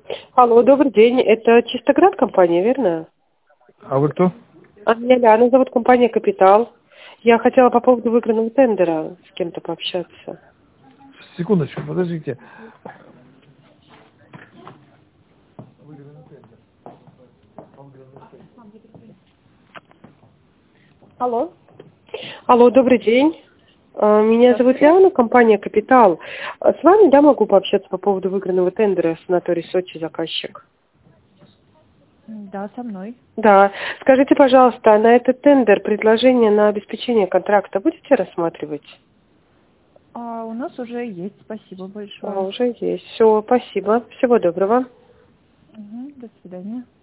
Алло, добрый день. Это Чистоград компания, верно? А вы кто? Меня Ляна зовут, компания «Капитал». Я хотела по поводу выигранного тендера с кем-то пообщаться. Секундочку, подождите. Алло. Алло, добрый день. Меня зовут Ляна, компания «Капитал». С вами, да, могу пообщаться по поводу выигранного тендера санаторий Сочи, заказчик? Да, со мной. Да. Скажите, пожалуйста, на этот тендер предложение на обеспечение контракта будете рассматривать? У нас уже есть, спасибо большое. Уже есть. Все, спасибо. Всего доброго. До свидания.